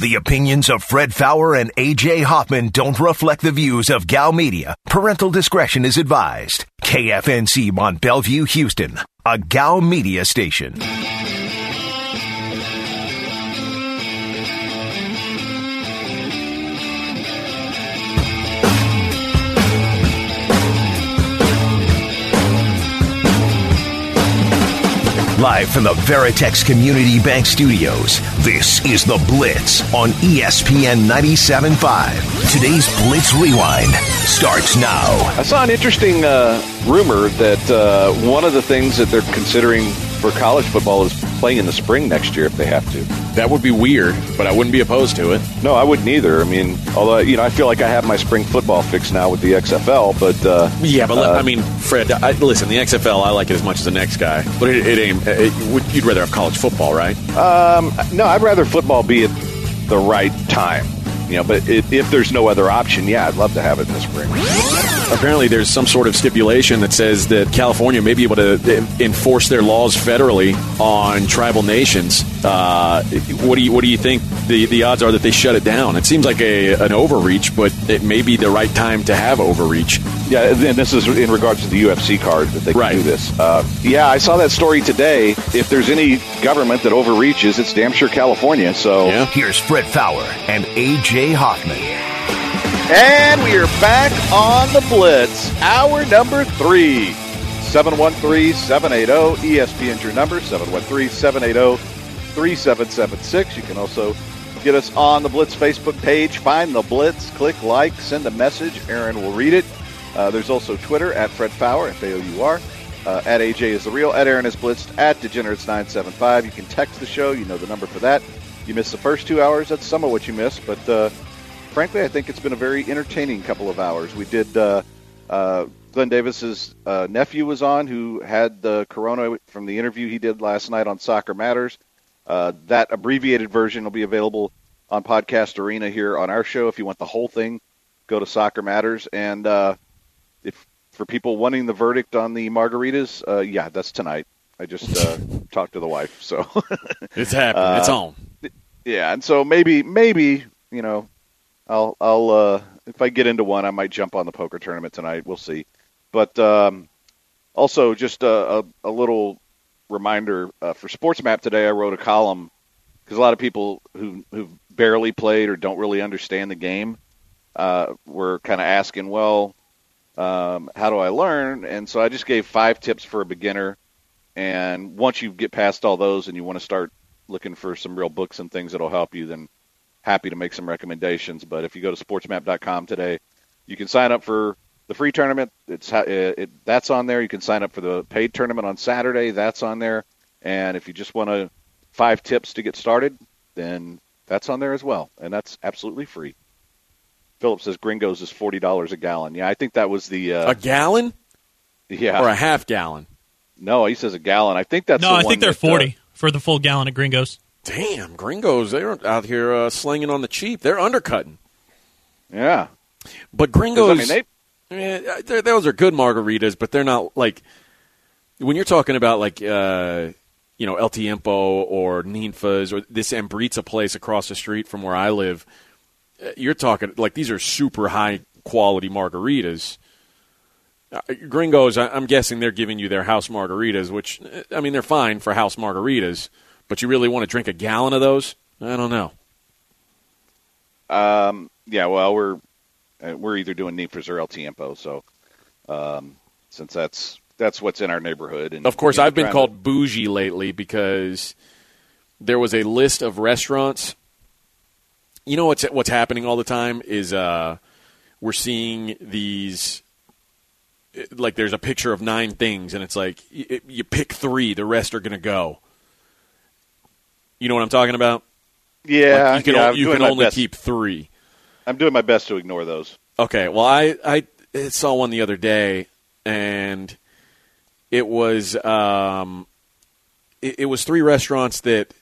The opinions of Fred Fowler and A.J. Hoffman don't reflect the views of Gal Media. Parental discretion is advised. KFNC Mont Bellevue, Houston, a Gal Media station. Live from the Veritex Community Bank Studios, this is The Blitz on ESPN 97.5. Today's Blitz Rewind starts now. I saw an interesting rumor that one of the things that they're considering for college football is playing in the spring next year if they have to. That would be weird, but I wouldn't be opposed to it. No, I wouldn't either. I mean, although, I feel like I have my spring football fixed now with the XFL, but... Fred, listen, the XFL, I like it as much as the next guy, but it ain't... you'd rather have college football, right? No, I'd rather football be at the right time. But if there's no other option, yeah, I'd love to have it in the spring. Apparently there's some sort of stipulation that says that California may be able to enforce their laws federally on tribal nations. What do you think the odds are that they shut it down? It seems like an overreach, but it may be the right time to have overreach. Yeah, and this is in regards to the UFC card that they can do this. I saw that story today. If there's any government that overreaches, it's damn sure California. So Here's Fred Fowler and A.J. Hoffman. And we are back on the Blitz, hour number 3. 713-780, ESPN's your number, 713-780-3776. You can also get us on the Blitz Facebook page. Find the Blitz, click like, send a message. Aaron will read it. There's also Twitter, at Fred Fowler, F-A-O-U-R. At AJ is the real, at Aaron is Blitzed, at Degenerates975. You can text the show. You know the number for that. You missed the first 2 hours. That's some of what you missed, but frankly, I think it's been a very entertaining couple of hours. We did Glenn Davis's nephew was on, who had the corona from the interview he did last night on Soccer Matters. That abbreviated version will be available on Podcast Arena here on our show. If you want the whole thing, go to Soccer Matters. And if for people wanting the verdict on the margaritas, that's tonight. I just talked to the wife, so it's happening. It's on. Yeah, and so maybe I'll if I get into one, I might jump on the poker tournament tonight. We'll see. But also, just a little reminder for SportsMap today, I wrote a column because a lot of people who've barely played or don't really understand the game were kind of asking, how do I learn? And so I just gave 5 tips for a beginner. And once you get past all those and you want to start looking for some real books and things that'll help you, then happy to make some recommendations. But if you go to sportsmap.com today, you can sign up for the free tournament. That's on there. You can sign up for the paid tournament on Saturday. That's on there. And if you just want 5 tips to get started, then that's on there as well. And that's absolutely free. Philip says Gringos is $40 a gallon. Yeah, I think that was the... a gallon? Yeah. Or a half gallon? No, he says a gallon. I think that's I think they're 40 for the full gallon of Gringos. Damn, Gringos, they're out here slinging on the cheap. They're undercutting. Yeah. But Gringos, those are good margaritas, but they're not like, when you're talking about like, El Tiempo or Ninfa's or this Ambrizza place across the street from where I live, you're talking like these are super high quality margaritas. Gringos, I'm guessing they're giving you their house margaritas, which, they're fine for house margaritas, but you really want to drink a gallon of those? I don't know. We're either doing Ninfa's or El Tiempo, so since that's what's in our neighborhood. And of course, I've been called bougie lately because there was a list of restaurants. You know what's happening all the time is we're seeing these, like there's a picture of 9 things, and it's like you pick 3, the rest are going to go. You know what I'm talking about? Yeah. Like you can only keep 3. I'm doing my best to ignore those. Okay. Well, I saw one the other day, and it was it was 3 restaurants that.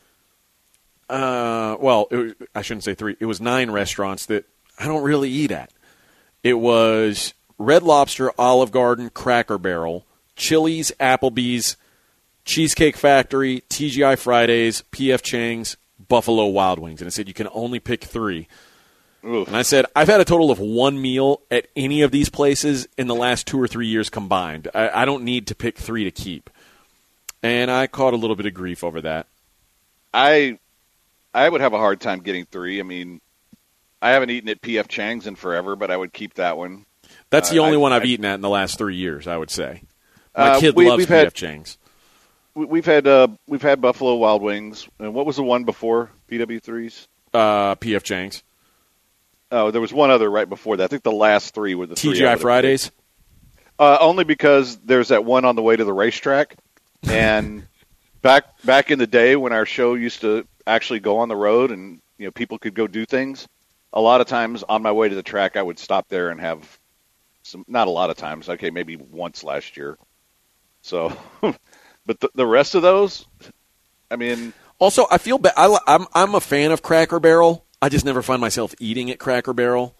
I shouldn't say 3. It was 9 restaurants that I don't really eat at. It was Red Lobster, Olive Garden, Cracker Barrel, Chili's, Applebee's, Cheesecake Factory, TGI Fridays, P.F. Chang's, Buffalo Wild Wings, and it said you can only pick 3. Oof. And I said, I've had a total of 1 meal at any of these places in the last 2 or 3 years combined. I don't need to pick 3 to keep. And I caught a little bit of grief over that. I would have a hard time getting 3. I mean, I haven't eaten at P.F. Chang's in forever, but I would keep that one. That's the only one I've eaten at in the last 3 years, I would say. My kid loves P.F. Chang's. We've had Buffalo Wild Wings. And what was the one before PW3's? P.F. Chang's. Oh, there was one other right before that. I think the last 3 were the TGI Fridays? Only because there's that one on the way to the racetrack. And back in the day when our show used to actually go on the road and people could go do things, a lot of times on my way to the track I would stop there and have some. Not a lot of times. Okay, maybe once last year. So, but the rest of those, I mean. Also, I feel bad. I'm a fan of Cracker Barrel. I just never find myself eating at Cracker Barrel.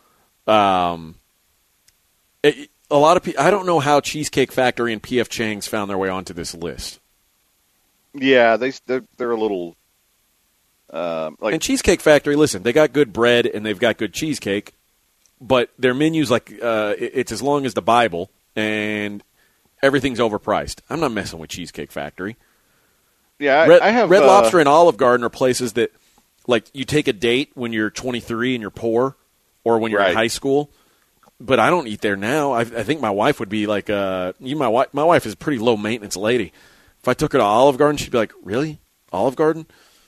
A lot of people. I don't know how Cheesecake Factory and P.F. Chang's found their way onto this list. Yeah, they're a little. And Cheesecake Factory, listen, they got good bread and they've got good cheesecake, but their menu's like it's as long as the Bible and everything's overpriced. I'm not messing with Cheesecake Factory. Yeah, I have Red Lobster and Olive Garden are places that, like, you take a date when you're 23 and you're poor, or when you're in high school. But I don't eat there now. I think my wife would be like, my wife is a pretty low maintenance lady. If I took her to Olive Garden, she'd be like, "Really, Olive Garden?"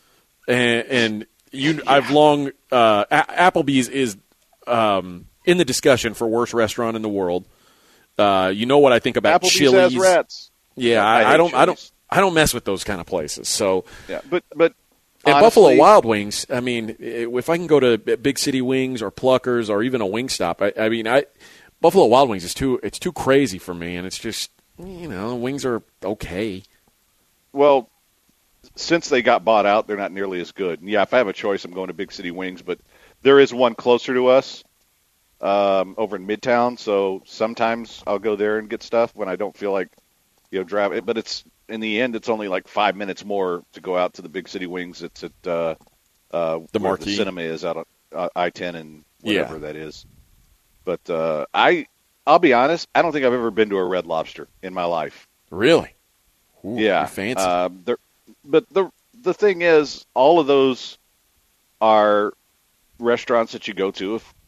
And I've long Applebee's is in the discussion for worst restaurant in the world. You know what I think about Applebee's Chili's? has rats. Yeah, I don't mess with those kind of places. So yeah, but and honestly, Buffalo Wild Wings. I mean, if I can go to Big City Wings or Pluckers or even a Wingstop, Buffalo Wild Wings is too crazy for me, and it's just wings are okay. Well, since they got bought out, they're not nearly as good. And yeah, if I have a choice, I'm going to Big City Wings, but there is one closer to us over in Midtown, so sometimes I'll go there and get stuff when I don't feel like driving. But it's in the end, it's only like 5 minutes more to go out to the Big City Wings. It's at the Marquee. The cinema is out on I-10 and whatever that is. But I'll be honest, I don't think I've ever been to a Red Lobster in my life. Really? Ooh, yeah, you're fancy. But the thing is, all of those are restaurants that you go to if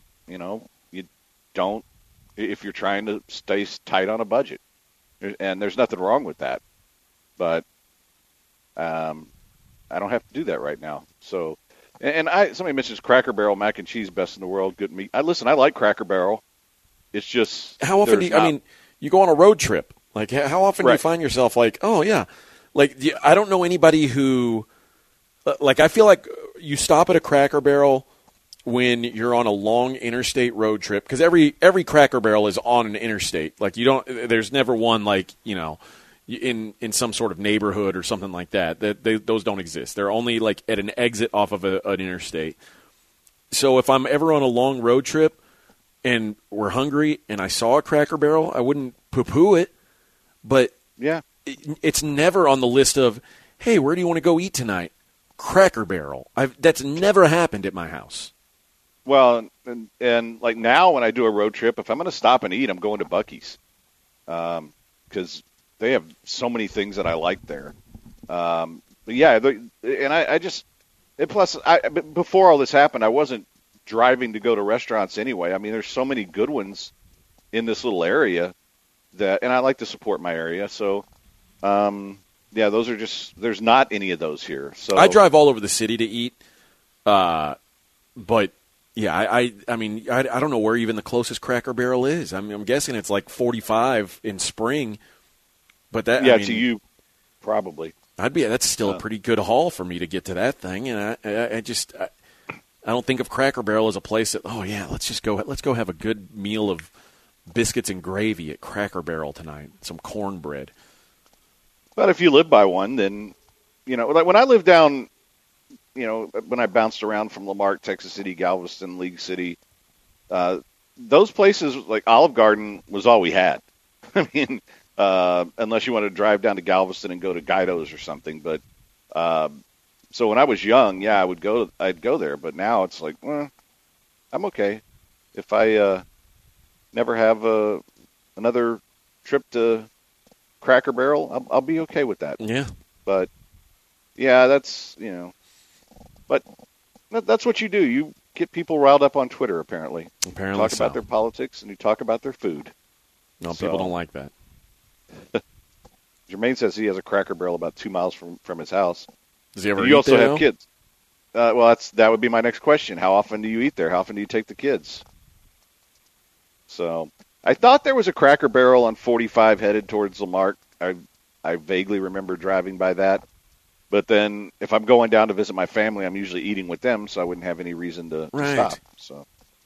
if you're trying to stay tight on a budget, and there's nothing wrong with that. But I don't have to do that right now. So, and somebody mentions Cracker Barrel mac and cheese, best in the world, good meat. I like Cracker Barrel. It's just how often you go on a road trip? Like how often do you find yourself like, oh yeah, like I don't know anybody who, like I feel like you stop at a Cracker Barrel when you're on a long interstate road trip, because every Cracker Barrel is on an interstate. Like there's never one like in some sort of neighborhood or something like that. Those don't exist. They're only like at an exit off of an interstate. So if I'm ever on a long road trip and we're hungry and I saw a Cracker Barrel, I wouldn't poo-poo it. But yeah, it's never on the list of, hey, where do you want to go eat tonight? Cracker Barrel. That's never happened at my house. Well, and like now when I do a road trip, if I'm going to stop and eat, I'm going to Buc-ee's because they have so many things that I like there. But yeah, plus before all this happened, I wasn't driving to go to restaurants anyway. I mean, there's so many good ones in this little area and I like to support my area. So, yeah, those are there's not any of those here. So I drive all over the city to eat. But yeah, I mean, I don't know where even the closest Cracker Barrel is. I mean, I'm guessing it's like 45 in Spring. But that, yeah, to you, probably. That's still a pretty good haul for me to get to that thing, and I don't think of Cracker Barrel as a place that, oh yeah, let's go have a good meal of biscuits and gravy at Cracker Barrel tonight, some cornbread. But if you live by one, then like when I lived down, when I bounced around from Lamarck, Texas City, Galveston, League City, those places like Olive Garden was all we had. I mean. Unless you want to drive down to Galveston and go to Guido's or something. But So when I was young, yeah, I'd go there, but now it's like, I'm okay. If I never have another trip to Cracker Barrel, I'll be okay with that. Yeah. But yeah, that's but that's what you do. You get people riled up on Twitter. Apparently, talk about their politics and you talk about their food. No, people don't like that. Jermaine says he has a Cracker Barrel about 2 miles from his house. Does he ever you eat also there, have kids. Well, that would be my next question. How often do you eat there? How often do you take the kids? So I thought there was a Cracker Barrel on 45 headed towards Lamarck. I vaguely remember driving by that. But then if I'm going down to visit my family, I'm usually eating with them, so I wouldn't have any reason to stop. So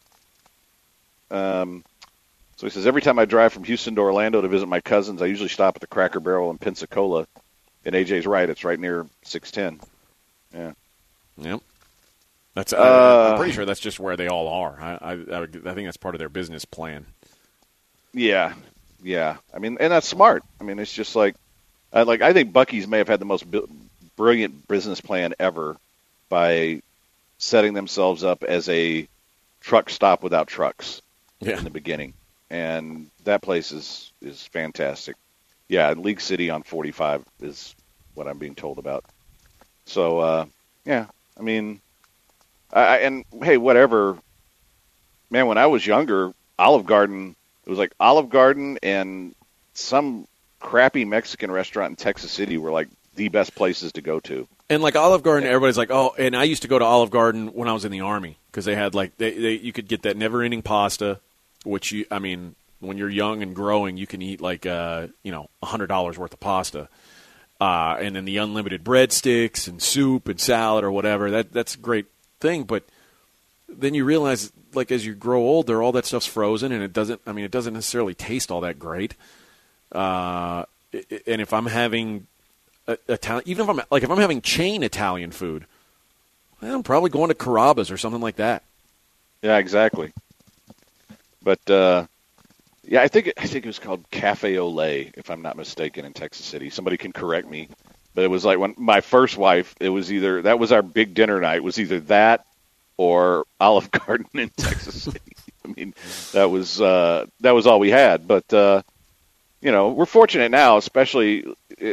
he says, every time I drive from Houston to Orlando to visit my cousins, I usually stop at the Cracker Barrel in Pensacola. And AJ's right. It's right near 610. Yeah. Yep. That's. I'm pretty sure that's just where they all are. I think that's part of their business plan. Yeah. Yeah. I mean, and that's smart. I mean, it's just like I think Buc-ee's may have had the most brilliant business plan ever by setting themselves up as a truck stop without trucks in the beginning. And that place is fantastic. Yeah, League City on 45 is what I'm being told about. So, yeah, I mean, and hey, whatever. Man, when I was younger, Olive Garden, it was like Olive Garden and some crappy Mexican restaurant in Texas City were like the best places to go to. And like Olive Garden, everybody's like, oh, and I used to go to Olive Garden when I was in the Army because they had like, you could get that never-ending pasta, which when you're young and growing, you can eat like, $100 worth of pasta. And then the unlimited breadsticks and soup and salad or whatever. That's a great thing. But then you realize, like, as you grow older, all that stuff's frozen and it doesn't necessarily taste all that great. And if I'm having even if I'm having chain Italian food, I'm probably going to Carrabba's or something like that. Yeah, exactly. But, yeah, I think it was called Cafe Olay, if I'm not mistaken, in Texas City. Somebody can correct me, but it was like when my first wife. It was that was our big dinner night. It was either that or Olive Garden in Texas City. I mean, that was all we had. But we're fortunate now, especially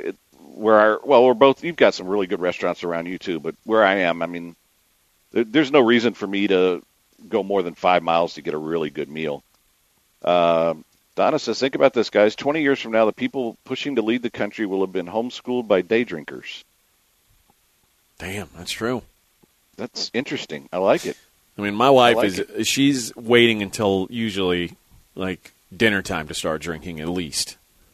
we're both. You've got some really good restaurants around you too, but where I am, I mean, there's no reason for me to go more than 5 miles to get a really good meal. Donna says, think about this, guys. 20 years from now, the people pushing to lead the country will have been homeschooled by day drinkers. Damn, that's true. That's interesting. I like it. I mean, my wife she's waiting until usually like dinner time to start drinking at least.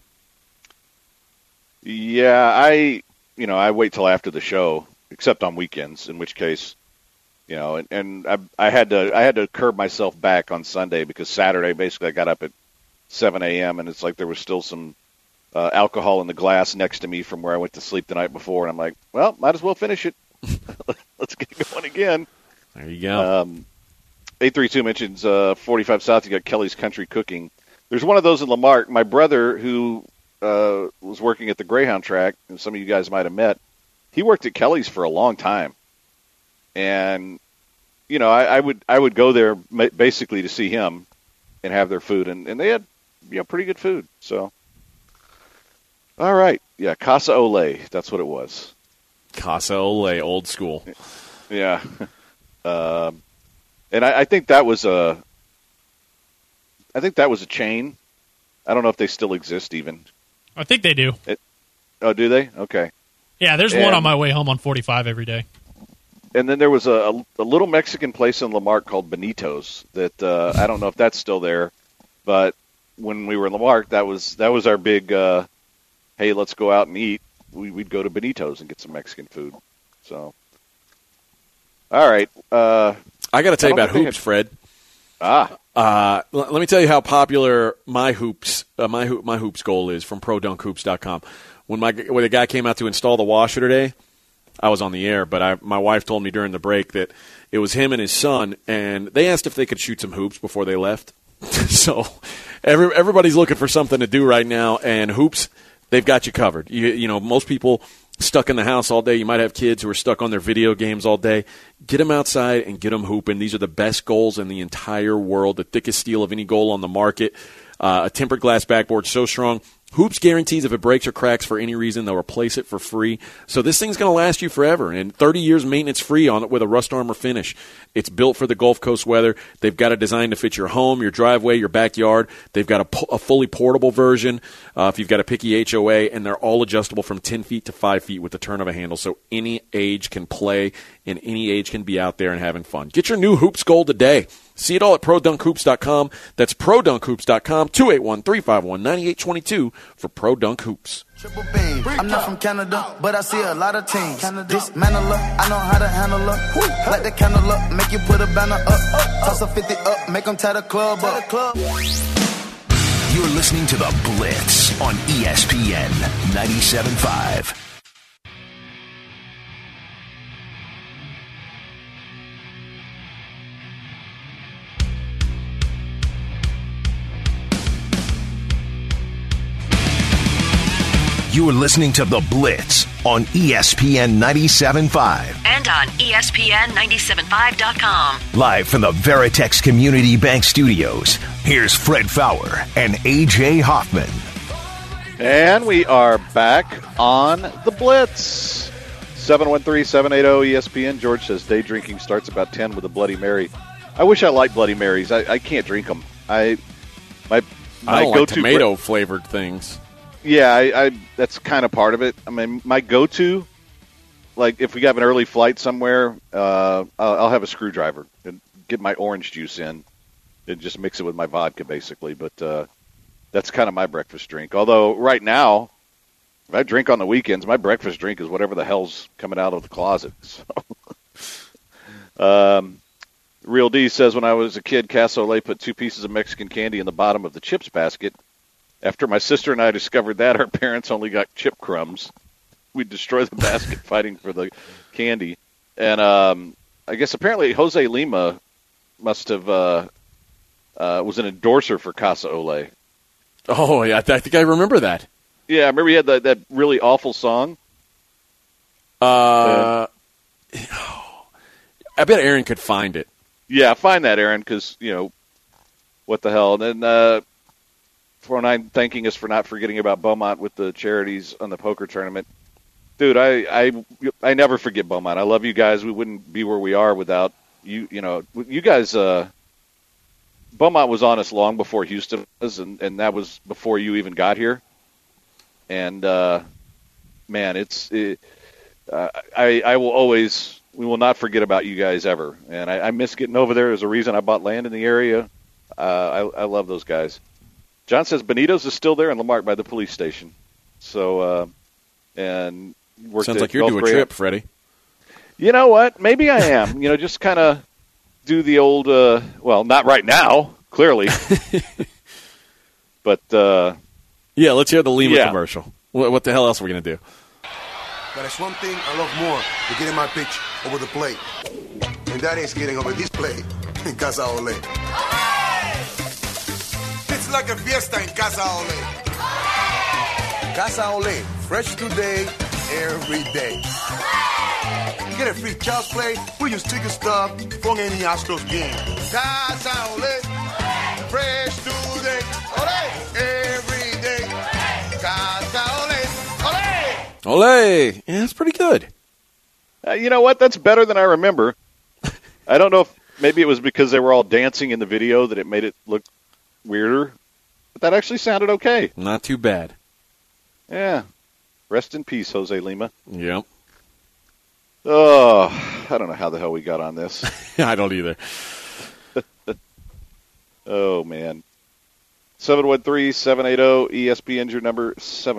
Yeah, I wait till after the show, except on weekends, in which case, and I had to curb myself back on Sunday because Saturday basically I got up at 7 a.m. and it's like there was still some alcohol in the glass next to me from where I went to sleep the night before, and I'm like, well, might as well finish it. Let's get going again. There you go. 832 mentions 45 South. You got Kelly's Country Cooking. There's one of those in Lamarck. My brother, who was working at the Greyhound track, and some of you guys might have met, he worked at Kelly's for a long time. And, I would go there basically to see him and have their food. And they had, pretty good food. So, all right. Yeah, Casa Olay. That's what it was. Casa Olay, old school. Yeah. And I think that was a chain. I don't know if they still exist even. I think they do. Do they? Okay. Yeah, there's one on my way home on 45 every day. And then there was a little Mexican place in Lamarck called Benito's that I don't know if that's still there, but when we were in Lamarck, that was our big, hey, let's go out and eat. We'd go to Benito's and get some Mexican food. So, all right. I got to tell you about hoops, Fred. Let me tell you how popular my hoops goal is from ProDunkHoops.com. When the guy came out to install the washer today, I was on the air, but my wife told me during the break that it was him and his son, and they asked if they could shoot some hoops before they left. So everybody's looking for something to do right now, and hoops, they've got you covered. Most people stuck in the house all day. You might have kids who are stuck on their video games all day. Get them outside and get them hooping. These are the best goals in the entire world, the thickest steel of any goal on the market. A tempered glass backboard so strong. Hoops guarantees if it breaks or cracks for any reason, they'll replace it for free. So this thing's going to last you forever, and 30 years maintenance free on it with a Rust Armor finish. It's built for the Gulf Coast weather. They've got a design to fit your home, your driveway, your backyard. They've got a fully portable version if you've got a picky HOA, and they're all adjustable from 10 feet to 5 feet with the turn of a handle, so any age can play and any age can be out there and having fun. Get your new Hoops goal today. See it all at ProDunkHoops.com. That's ProDunkHoops.com, 281-351-9822 for Pro Dunk Hoops. I'm not from Canada, but I see a lot of teams. Dismantle her, I know how to handle her. Light the candle up, make you put a banner up. Toss a 50 up, make them tie the club up. You're listening to The Blitz on ESPN 97.5. You are listening to The Blitz on ESPN 97.5. And on ESPN975.com. Live from the Veritex Community Bank Studios, here's Fred Faour and A.J. Hoffman. And we are back on The Blitz. 713-780-ESPN. George says day drinking starts about 10 with a Bloody Mary. I wish I liked Bloody Marys. I can't drink them. I don't like tomato-flavored things. Yeah, I that's kind of part of it. I mean, my go-to, like if we have an early flight somewhere, I'll have a screwdriver and get my orange juice in and just mix it with my vodka, basically. But that's kind of my breakfast drink. Although right now, if I drink on the weekends, my breakfast drink is whatever the hell's coming out of the closet. So, Real D says, when I was a kid, Casa Olay put 2 pieces of Mexican candy in the bottom of the chips basket. After my sister and I discovered that, our parents only got chip crumbs. We'd destroy the basket fighting for the candy. And I guess apparently Jose Lima must have was an endorser for Casa Olay. Oh, yeah, I think I remember that. Yeah, I remember he had that really awful song. I bet Aaron could find it. Yeah, find that, Aaron, because, what the hell. And then 409 thanking us for not forgetting about Beaumont with the charities on the poker tournament. Dude, I never forget Beaumont. I love you guys. We wouldn't be where we are without you. You guys. Beaumont was on us long before Houston was, and that was before you even got here. And man, I will always. We will not forget about you guys ever. And I miss getting over there. There's a reason I bought land in the area. I love those guys. John says Benito's is still there in Lamarck by the police station. So, and worked sounds like you're doing a trip, Freddie. You know what? Maybe I am. Just kind of do the old. Well, not right now, clearly. But yeah, let's hear the Lima commercial. What the hell else are we gonna do? But there's one thing I love more than getting my pitch over the plate, and that is getting over this plate in Casa Olay. It's like a fiesta in Casa Olay. Casa Olay, fresh today, every day. You get a free child's play with your sticker stuff from any Astros game. Casa Olay, fresh today, Olay, every day. Casa Olay, Olay. Olay! Yeah, that's pretty good. You know what? That's better than I remember. I don't know if maybe it was because they were all dancing in the video that it made it look weirder, but that actually sounded okay. Not too bad. Yeah. Rest in peace, Jose Lima. Yep. Oh, I don't know how the hell we got on this. I don't either. Oh, man. 713-780-ESPN's your number,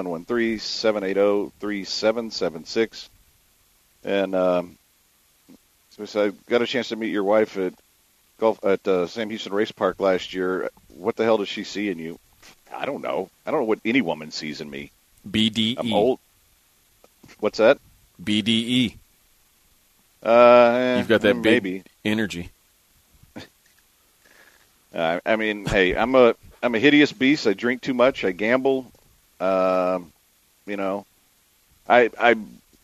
713-780-3776. And so I got a chance to meet your wife at Sam Houston Race Park last year. What the hell does she see in you? I don't know. I don't know what any woman sees in me. BDE. I'm old. What's that? BDE. You've got that big energy. I mean, hey, I'm a hideous beast. I drink too much. I gamble. I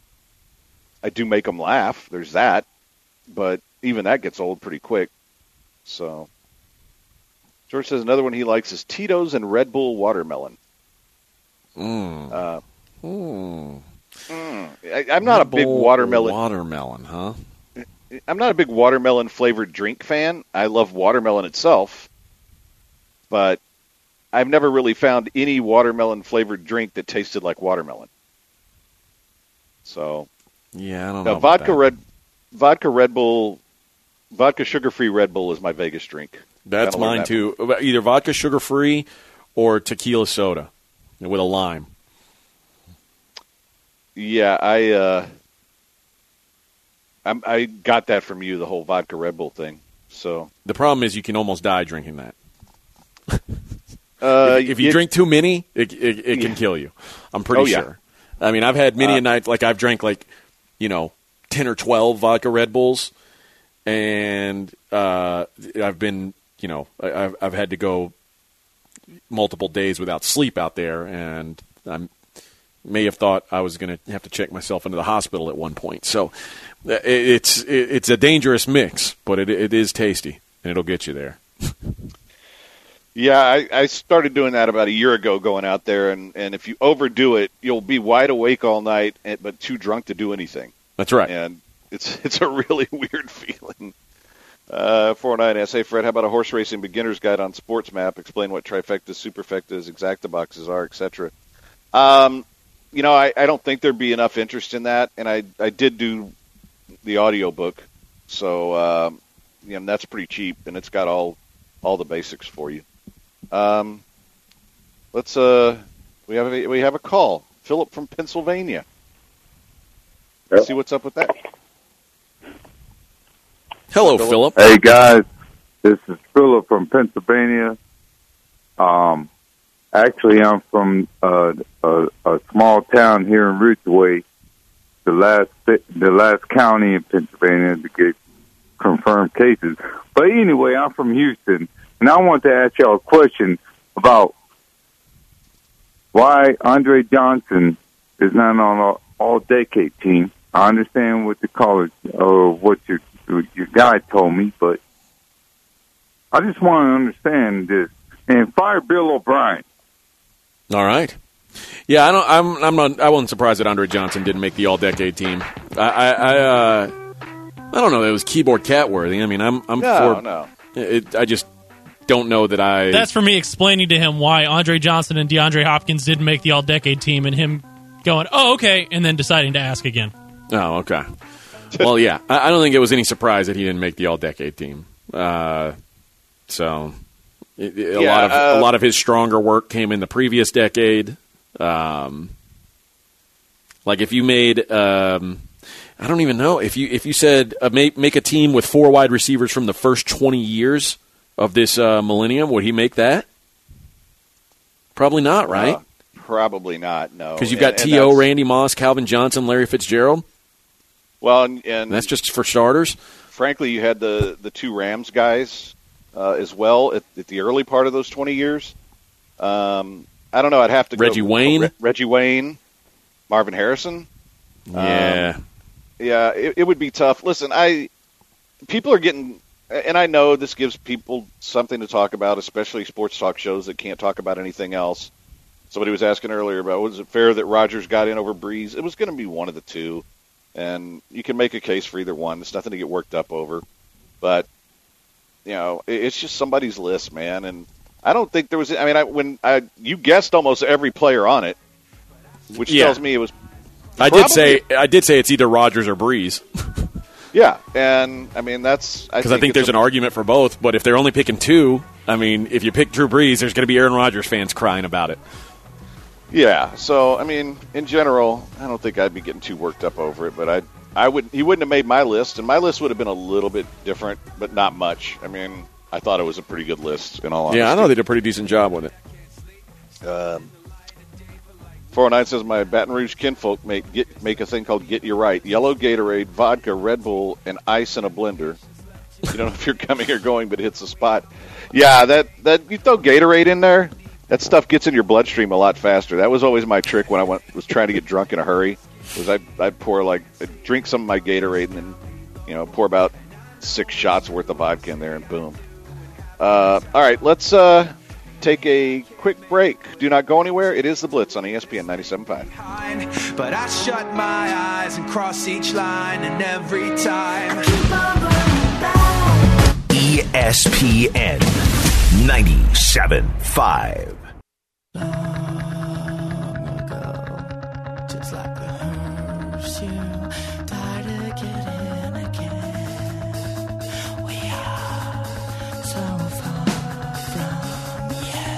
I do make them laugh. There's that, but even that gets old pretty quick. So George says another one he likes is Tito's and Red Bull watermelon. I'm not a big watermelon. Watermelon, huh? I'm not a big watermelon flavored drink fan. I love watermelon itself, but I've never really found any watermelon flavored drink that tasted like watermelon. So, yeah, I don't know. Vodka sugar-free Red Bull is my Vegas drink. That's mine too. Either vodka sugar-free or tequila soda with a lime. Yeah, I got that from you, the whole vodka Red Bull thing. So the problem is you can almost die drinking that. If you drink too many, it can kill you. I'm pretty sure. I mean, I've had many a night, like I've drank 10 or 12 vodka Red Bulls, and I've been, I've had to go multiple days without sleep out there, and I may have thought I was going to have to check myself into the hospital at one point. So it's a dangerous mix, but it is tasty, and it'll get you there. Yeah, I started doing that about a year ago, going out there, and if you overdo it, you'll be wide awake all night, but too drunk to do anything. That's right. And it's a really weird feeling. 409 SA Fred, how about a horse racing beginner's guide on Sports Map? Explain what trifectas, superfectas, exacta boxes are, etc. I don't think there'd be enough interest in that, and I did do the audio book, so that's pretty cheap, and it's got all the basics for you. Let's we have a call. Philip from Pennsylvania. Let's see what's up with that. Hello, Philip. Hey guys, this is Philip from Pennsylvania. Actually, I'm from a small town here in Ridgeway, the last county in Pennsylvania to get confirmed cases. But anyway, I'm from Houston, and I want to ask y'all a question about why Andre Johnson is not on an all-decade team. I understand what the college or what your guy told me, but I just want to understand this. And fire Bill O'Brien. All right. Yeah, I wasn't surprised that Andre Johnson didn't make the all-decade team. I don't know. It was keyboard cat worthy. I mean, No. I just don't know that I. That's for me explaining to him why Andre Johnson and DeAndre Hopkins didn't make the all-decade team, and him going, "Oh, okay," and then deciding to ask again. Oh, okay. Well, yeah, I don't think it was any surprise that he didn't make the all-decade team. A lot of his stronger work came in the previous decade. Like if you made, I don't even know if you said make a team with 4 wide receivers from the first 20 years of this millennium, would he make that? Probably not, right? Probably not. No, because you've got T.O., Randy Moss, Calvin Johnson, Larry Fitzgerald. Well, and that's just for starters. Frankly, you had the 2 Rams guys as well at the early part of those 20 years. I don't know. I'd have to Reggie Wayne, Marvin Harrison. Yeah. It would be tough. Listen, people are getting, and I know this gives people something to talk about, especially sports talk shows that can't talk about anything else. Somebody was asking earlier about, was it fair that Rodgers got in over Breeze? It was going to be one of the two. And you can make a case for either one. It's nothing to get worked up over. But, it's just somebody's list, man. And I don't think there was – you guessed almost every player on it, which tells me it was – I did say it's either Rodgers or Breeze. Yeah, and, that's – because I think there's an argument for both. But if they're only picking 2, if you pick Drew Brees, there's going to be Aaron Rodgers fans crying about it. Yeah, so in general, I don't think I'd be getting too worked up over it, but he wouldn't have made my list, and my list would have been a little bit different, but not much. I thought it was a pretty good list in all honesty. Yeah, I know they did a pretty decent job with it. 409 says my Baton Rouge kinfolk make a thing called Get You Right. Yellow Gatorade, vodka, Red Bull, and ice in a blender. You don't know if you're coming or going, but it hits the spot. Yeah, that you throw Gatorade in there, that stuff gets in your bloodstream a lot faster. That was always my trick when I was trying to get drunk in a hurry. was I'd drink some of my Gatorade and then, pour about 6 shots worth of vodka in there and boom. All right, let's take a quick break. Do not go anywhere. It is The Blitz on ESPN 97.5. But I shut my eyes and cross each line, and every time ESPN 97.5. just like a hearse, you died again and again. We are so far from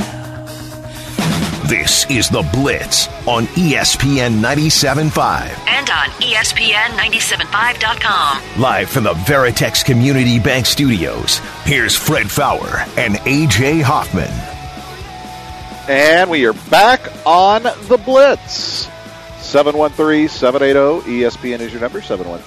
you. This is The Blitz on ESPN 97.5. And on ESPN975.com. Live from the Veritex Community Bank Studios, here's Fred Faour and A.J. Hoffman. And we are back on The Blitz. 713-780-ESPN is your number,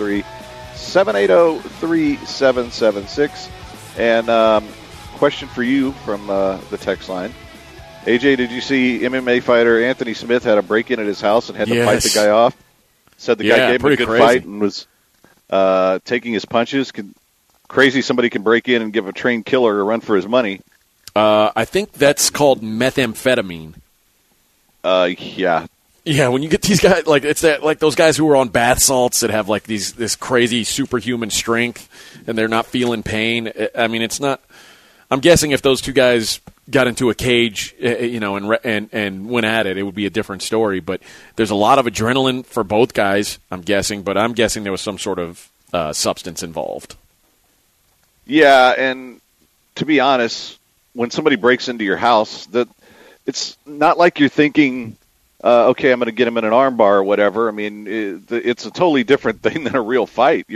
713-780-3776. And question for you from the text line. AJ, did you see MMA fighter Anthony Smith had a break-in at his house and had to fight the guy off? Said the guy gave him a good fight and was taking his punches. Crazy somebody can break in and give a trained killer a run for his money. I think that's called methamphetamine. Yeah. Yeah, when you get these guys, it's like those guys who are on bath salts that have this crazy superhuman strength and they're not feeling pain. I mean, it's not. I'm guessing if those two guys got into a cage, and went at it, it would be a different story. But there's a lot of adrenaline for both guys, I'm guessing. But I'm guessing there was some sort of substance involved. Yeah, and to be honest, when somebody breaks into your house, it's not like you're thinking, okay, I'm going to get him in an armbar or whatever. I mean, it's a totally different thing than a real fight.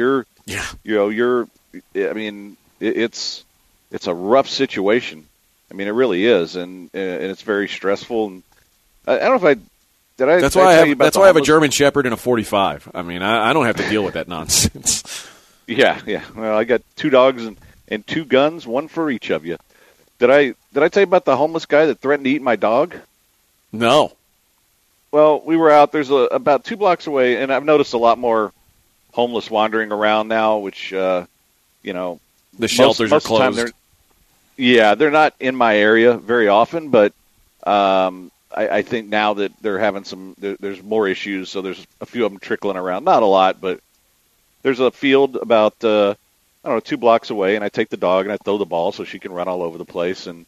It's a rough situation. I mean, it really is, and it's very stressful. And I don't know if That's why I have a German Shepherd and a 45. I mean, I don't have to deal with that nonsense. Yeah. Well, I got 2 dogs and 2 guns, one for each of you. Did I tell you about the homeless guy that threatened to eat my dog? No. Well, we were out. There's about 2 blocks away, and I've noticed a lot more homeless wandering around now, which the shelters are closed. They're not in my area very often, but I think now that they're having there's more issues, so there's a few of them trickling around. Not a lot, but there's a field about 2 blocks away, and I take the dog and I throw the ball so she can run all over the place. And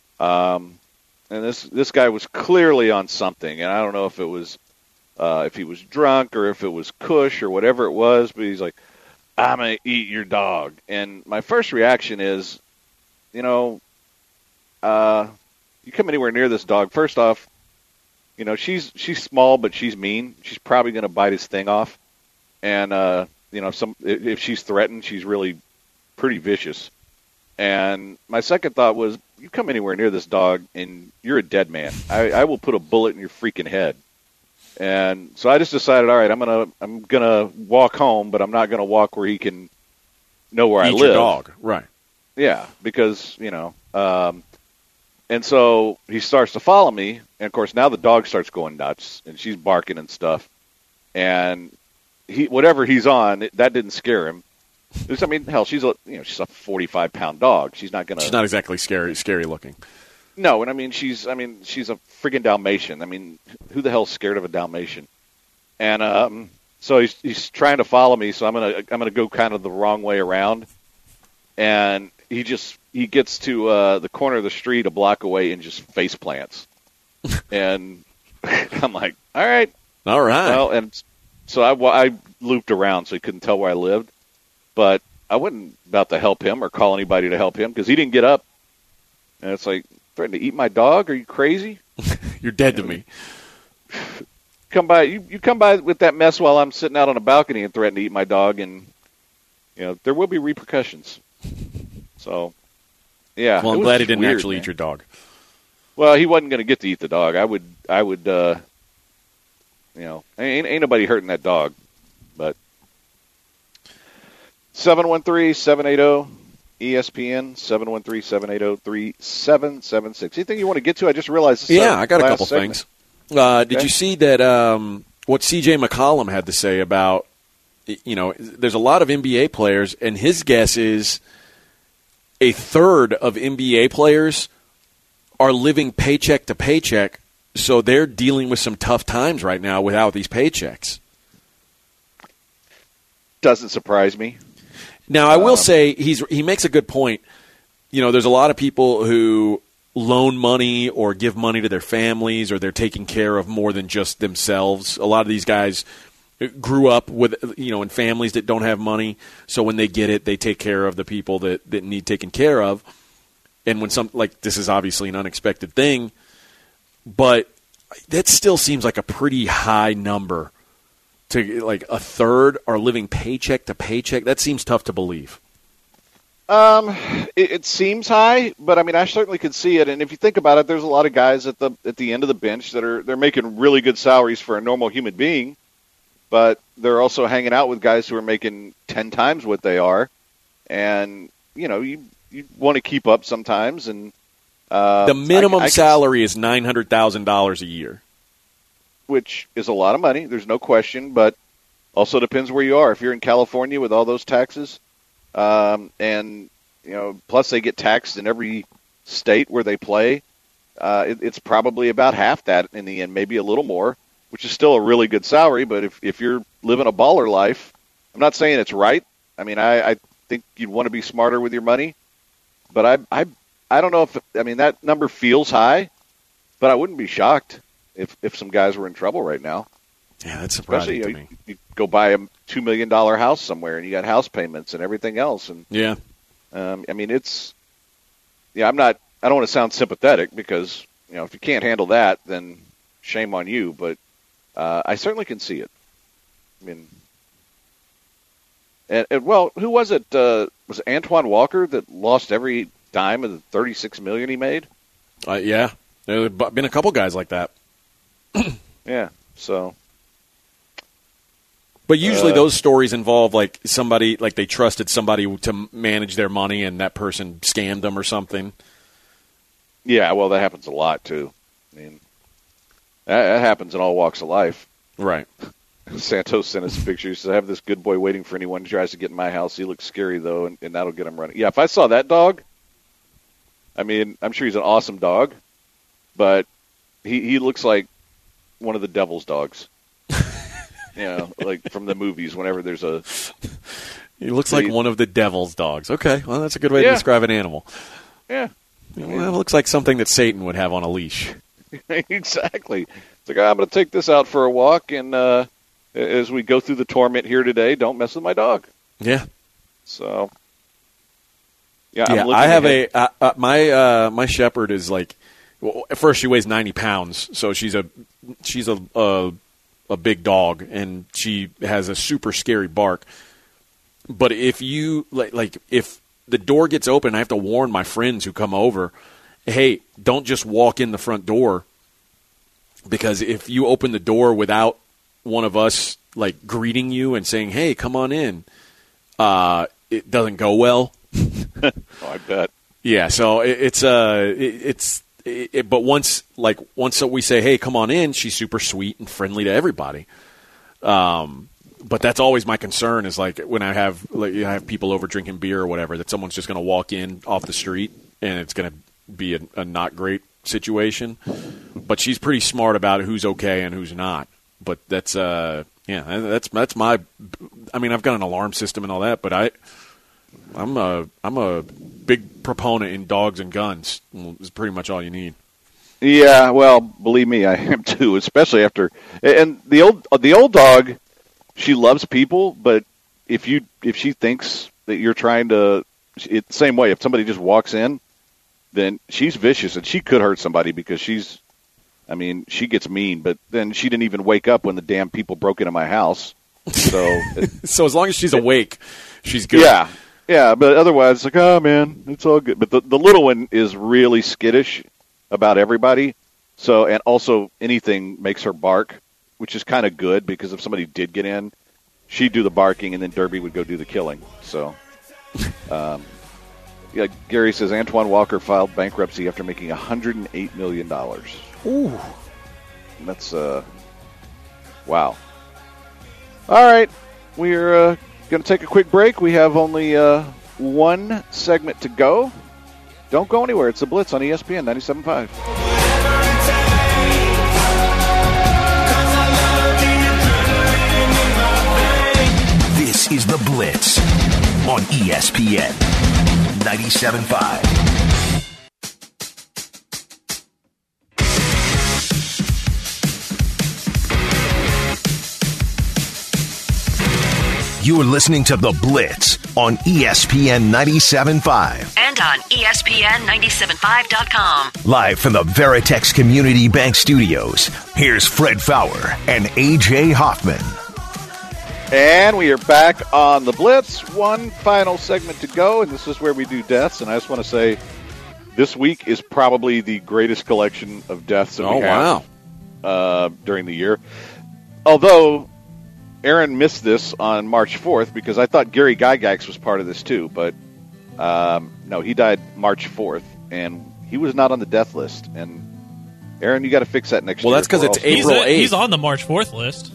this guy was clearly on something, and I don't know if it was if he was drunk or if it was Kush or whatever it was, but he's like, "I'm gonna eat your dog." And my first reaction is, you come anywhere near this dog, first off, she's small, but she's mean. She's probably going to bite his thing off. And, if she's threatened, she's really pretty vicious. And my second thought was, you come anywhere near this dog and you're a dead man. I will put a bullet in your freaking head. And so I just decided, all right, I'm gonna walk home, but I'm not going to walk where he can know where I live. Your dog, right. Yeah, because, and so he starts to follow me, and of course now the dog starts going nuts, and she's barking and stuff, and whatever he's on, that didn't scare him. She's a 45-pound dog. She's not exactly scary looking. No, and she's a friggin' Dalmatian. I mean, who the hell's scared of a Dalmatian? And so he's trying to follow me, so I'm gonna go kind of the wrong way around, and he gets to the corner of the street a block away and just face plants. And I'm like, all right. Well, and so I looped around so he couldn't tell where I lived. But I wasn't about to help him or call anybody to help him because he didn't get up. And it's like, threatening to eat my dog? Are you crazy? You're dead to me. Come by. You come by with that mess while I'm sitting out on a balcony and threaten to eat my dog, and there will be repercussions. So, yeah. Well, I'm glad he didn't actually eat your dog. Well, he wasn't going to get to eat the dog. I would. Ain't nobody hurting that dog. But 713-780-ESPN, 713-780-3776. Anything you want to get to? I just realized this I got a couple things. Did you see that what C.J. McCollum had to say about, there's a lot of NBA players, and his guess is a third of NBA players are living paycheck to paycheck, so they're dealing with some tough times right now without these paychecks. Doesn't surprise me. Now, I will say he makes a good point. There's a lot of people who loan money or give money to their families, or they're taking care of more than just themselves. A lot of these guys grew up with, in families that don't have money, so when they get it, they take care of the people that need taken care of. And when this is obviously an unexpected thing, but that still seems like a pretty high number. To like a third are living paycheck to paycheck. That seems tough to believe. It seems high, but I mean, I certainly could see it. And if you think about it, there's a lot of guys at the end of the bench they're making really good salaries for a normal human being, but they're also hanging out with guys who are making 10 times what they are, and you want to keep up sometimes. And the minimum salary is $900,000 a year, which is a lot of money. There's no question, but also depends where you are. If you're in California with all those taxes. And plus they get taxed in every state where they play. It's probably about half that in the end, maybe a little more, which is still a really good salary. But if you're living a baller life, I'm not saying it's right. I mean, I think you'd want to be smarter with your money, but I don't know if that number feels high, but I wouldn't be shocked if some guys were in trouble right now. Yeah, that's surprising to me. You go buy a $2 million house somewhere, and you got house payments and everything else. And yeah, I don't want to sound sympathetic because if you can't handle that, then shame on you. But I certainly can see it. I mean, and who was it? Was it Antoine Walker that lost every dime of the $36 million he made? Yeah, there have been a couple guys like that. Yeah, so. But usually those stories involve like somebody, like they trusted somebody to manage their money and that person scammed them or something. Yeah, well, that happens a lot too. I mean, that happens in all walks of life. Right. Santos sent us a picture. He says, I have this good boy waiting for anyone who tries to get in my house. He looks scary, though, and that'll get him running. Yeah, if I saw that dog, I mean, I'm sure he's an awesome dog, but he looks like one of the devil's dogs. Like from the movies, whenever there's a... He looks like one of the devil's dogs. Okay, well, that's a good way to describe an animal. Yeah. Well, it looks like something that Satan would have on a leash. Exactly. It's like, I'm going to take this out for a walk, and as we go through the torment here today, don't mess with my dog. Yeah. So... Yeah, I have my shepherd is like, well, at first she weighs 90 pounds, so she's a big dog, and she has a super scary bark. But if you if the door gets open, I have to warn my friends who come over, hey, don't just walk in the front door, because if you open the door without one of us like greeting you and saying, hey, come on in, it doesn't go well. Oh, I bet. Yeah, so but once we say, hey, come on in, she's super sweet and friendly to everybody. But that's always my concern is like when I have people over drinking beer or whatever, that someone's just going to walk in off the street and it's going to be a not great situation. But she's pretty smart about who's okay and who's not. But that's that's my. I mean, I've got an alarm system and all that, but I'm a big proponent in dogs and guns. It's pretty much all you need. Yeah, well, believe me, I am too. Especially after, and the old dog, she loves people, but if she thinks that you're trying to, the same way. If somebody just walks in, then she's vicious and she could hurt somebody because she gets mean. But then she didn't even wake up when the damn people broke into my house. So, so as long as she's awake, she's good. Yeah. Yeah, but otherwise, it's like, oh, man, it's all good. But the little one is really skittish about everybody. So, and also anything makes her bark, which is kind of good because if somebody did get in, she'd do the barking and then Derby would go do the killing. So, yeah, Gary says Antoine Walker filed bankruptcy after making $108 million. Ooh. And that's Wow. All right. We're going to take a quick break. We have only one segment to go. Don't go anywhere. It's The Blitz on ESPN 97.5. This is The Blitz on ESPN 97.5. You're listening to The Blitz on ESPN 97.5. And on ESPN975.com. Live from the Veritex Community Bank Studios, here's Fred Faour and A.J. Hoffman. And we are back on The Blitz. One final segment to go, and this is where we do deaths. And I just want to say, this week is probably the greatest collection of deaths that we have during the year. Although Aaron missed this on March 4th because I thought Gary Gygax was part of this too, but no, he died March 4th, and he was not on the death list. And Aaron, you got to fix that next year. Well, that's because it's April 8th. He's on the March 4th list.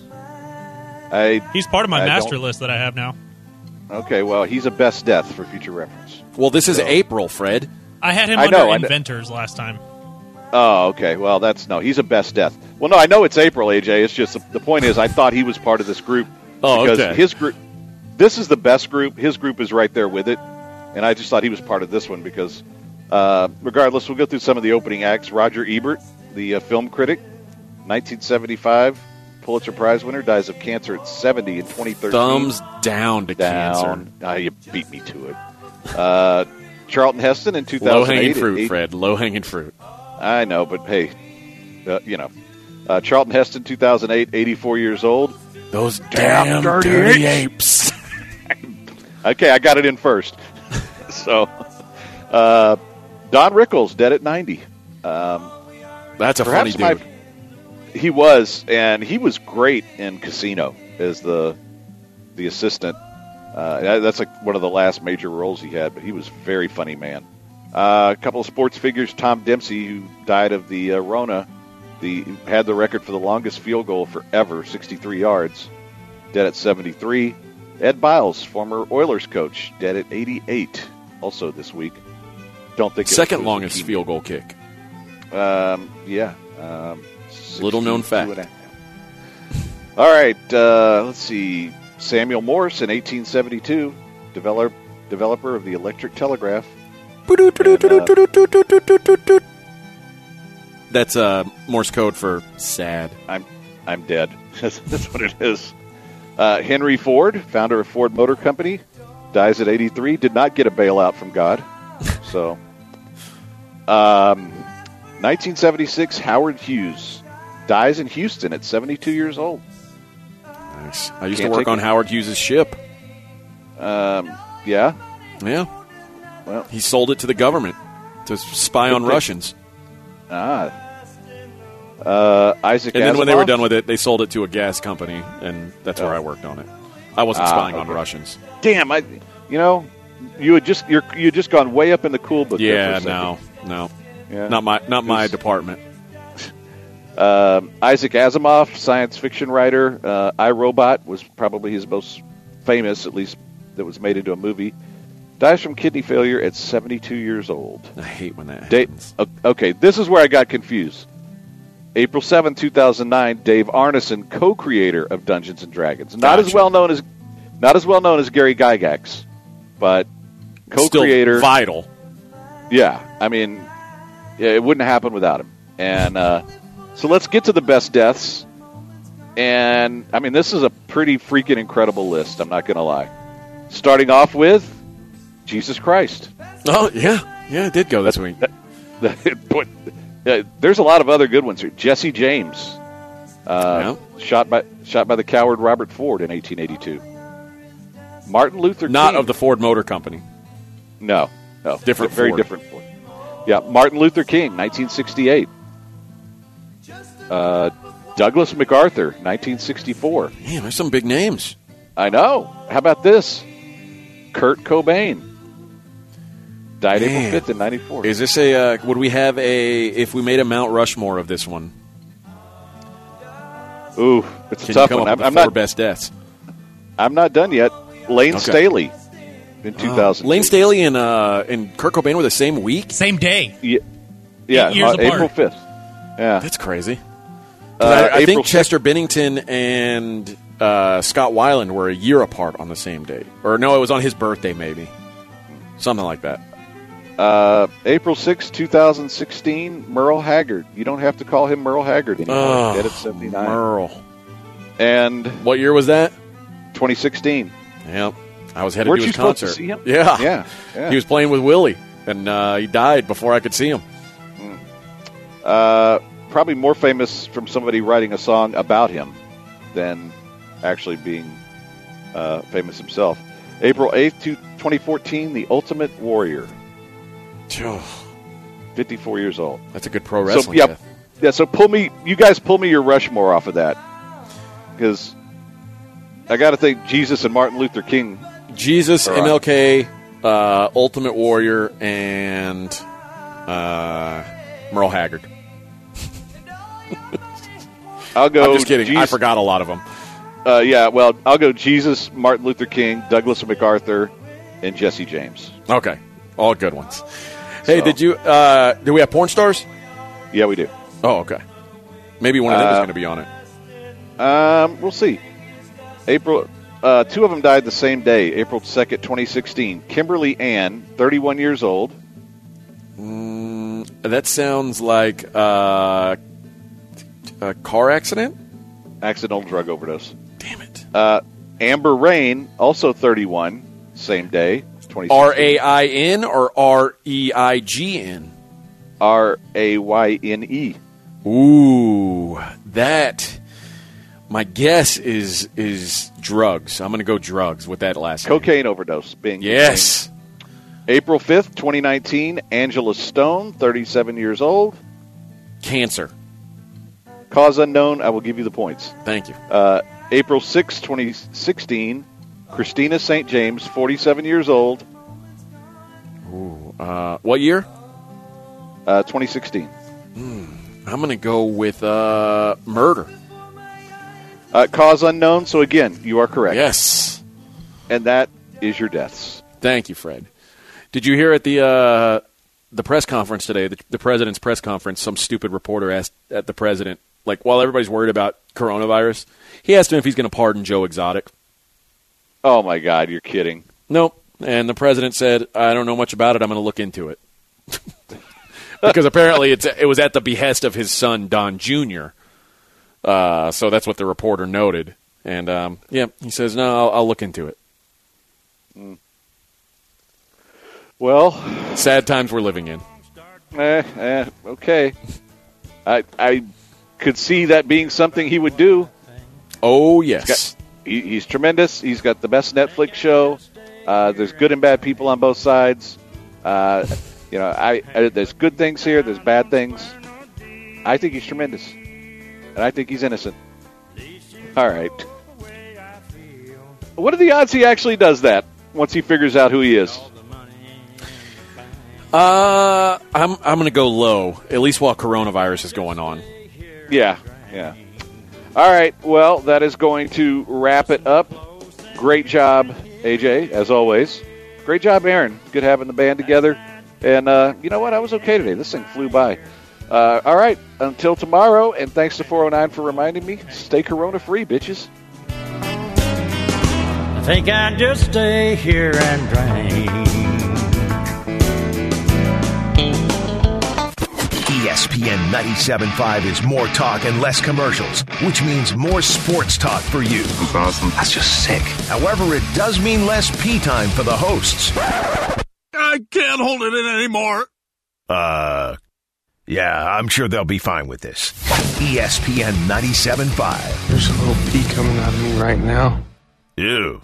He's part of my master list that I have now. Okay, well, he's a best death for future reference. Well, this is April, Fred. I had him under inventors last time. Oh, okay. Well, he's a best death. Well, no, I know it's April, AJ. It's just the point is I thought he was part of this group. Because his group, this is the best group. His group is right there with it. And I just thought he was part of this one because regardless, we'll go through some of the opening acts. Roger Ebert, the film critic, 1975, Pulitzer Prize winner, dies of cancer at 70 in 2013. Thumbs down to cancer. You beat me to it. Charlton Heston in 2008. Low-hanging fruit, Fred. Low-hanging fruit. I know, but hey, Charlton Heston, 2008, 84 years old. Those damn dirty apes. Okay, I got it in first. So, Don Rickles, dead at 90. That's a funny dude. He was, and he was great in Casino as the assistant. That's like one of the last major roles he had, but he was a very funny man. A couple of sports figures, Tom Dempsey, who died of the Rona, had the record for the longest field goal forever, 63 yards, dead at 73. Ed Biles, former Oilers coach, dead at 88, also this week. Don't think second longest field goal kick. Little known fact. All right, let's see. Samuel Morse in 1872, developer of the electric telegraph. That's Morse code for sad. I'm dead. That's what it is. Henry Ford, founder of Ford Motor Company, dies at 83. Did not get a bailout from God. So, 1976, Howard Hughes dies in Houston at 72 years old. Nice. I used to work on Howard Hughes' ship. Yeah. Well, he sold it to the government to spy on Russians. Isaac Asimov. And then when they were done with it, they sold it to a gas company, and that's where I worked on it. I wasn't spying on Russians. Damn, you had just gone way up in the cool book. Yeah, no, yeah. Not my department. Isaac Asimov, science fiction writer. iRobot was probably his most famous, at least that was made into a movie. Dies from kidney failure at 72 years old. I hate when that happens. Okay, this is where I got confused. April 7, 2009, Dave Arneson, co-creator of Dungeons and Dragons. Not as well known as Gary Gygax, but co-creator. Still vital. Yeah, I mean, it wouldn't happen without him. And so let's get to the best deaths. And, I mean, this is a pretty freaking incredible list, I'm not going to lie. Starting off with Jesus Christ. Oh, yeah. Yeah, it did go this week. There's a lot of other good ones here. Jesse James, shot by the coward Robert Ford in 1882. Martin Luther King. Not of the Ford Motor Company. No. Different very Ford. Different Ford. Yeah, Martin Luther King, 1968. Douglas MacArthur, 1964. Man, there's some big names. I know. How about this? Kurt Cobain. Died April 5th in 94. Is this would we have if we made a Mount Rushmore of this one? Ooh, it's a Can tough you come one. up with I'm four not. best deaths? I'm not done yet. Lane Staley in 2000. Lane Staley and Kurt Cobain were the same week? Same day. Yeah, 8 years apart. April 5th. Yeah, That's crazy. I April think Chester Bennington and Scott Weiland were a year apart on the same day. Or no, it was on his birthday, maybe. Something like that. April 6, 2016, Merle Haggard. You don't have to call him Merle Haggard anymore. Dead at 79. Merle. And What year was that? 2016. Yeah. I was headed Weren't to you his supposed to concert. see him? Yeah. Yeah. He was playing with Willie, and he died before I could see him. Probably more famous from somebody writing a song about him than actually being famous himself. April 8th, 2014, The Ultimate Warrior. 54 years old. That's a good pro wrestling. So you guys pull me your Rushmore off of that. Because I got to think Jesus and Martin Luther King. Jesus, MLK, Ultimate Warrior, and Merle Haggard. I'll go. I'm just kidding. Jesus. I forgot a lot of them. I'll go Jesus, Martin Luther King, Douglas MacArthur, and Jesse James. Okay. All good ones. Hey, So- do we have porn stars? Yeah, we do. Oh, okay. Maybe one of them is going to be on it. We'll see. April. Two of them died the same day, April 2nd, 2016. Kimberly Ann, 31 years old. That sounds like a car accident? Accidental drug overdose. Damn it. Amber Rain, also 31, same day, 2016. R-A-I-N or R-E-I-G-N? R-A-Y-N-E. Ooh, that... My guess is drugs. I'm going to go drugs with that last name. Cocaine overdose. Yes. April 5th, 2019, Angela Stone, 37 years old. Cancer. Cause unknown, I will give you the points. Thank you. April 6th, 2016, Christina St. James, 47 years old. Ooh, what year? 2016. I'm going to go with murder. Cause unknown, so again, you are correct. Yes. And that is your deaths. Thank you, Fred. Did you hear at the press conference today, the president's press conference, some stupid reporter asked at the president, like, while everybody's worried about coronavirus, he asked him if he's going to pardon Joe Exotic. Oh, my God, you're kidding. Nope. And the president said, I don't know much about it. I'm going to look into it. Because apparently it was at the behest of his son, Don Jr., so that's what the reporter noted. And, he says, no, I'll look into it. Well, sad times we're living in. Okay. I could see that being something he would do. Oh, yes. He's tremendous. He's got the best Netflix show. There's good and bad people on both sides. There's good things here. There's bad things. I think he's tremendous. And I think he's innocent. All right. What are the odds he actually does that once he figures out who he is? I'm going to go low, at least while coronavirus is going on. Yeah. All right. Well, that is going to wrap it up. Great job, AJ, as always. Great job, Aaron. Good having the band together. And you know what? I was okay today. This thing flew by. All right. Until tomorrow, and thanks to 409 for reminding me, stay corona-free, bitches. I think I'd just stay here and drink. ESPN 97.5 is more talk and less commercials, which means more sports talk for you. That's awesome. That's just sick. However, it does mean less pee time for the hosts. I can't hold it in anymore. Yeah, I'm sure they'll be fine with this. ESPN 97.5. There's a little pee coming out of me right now. Ew.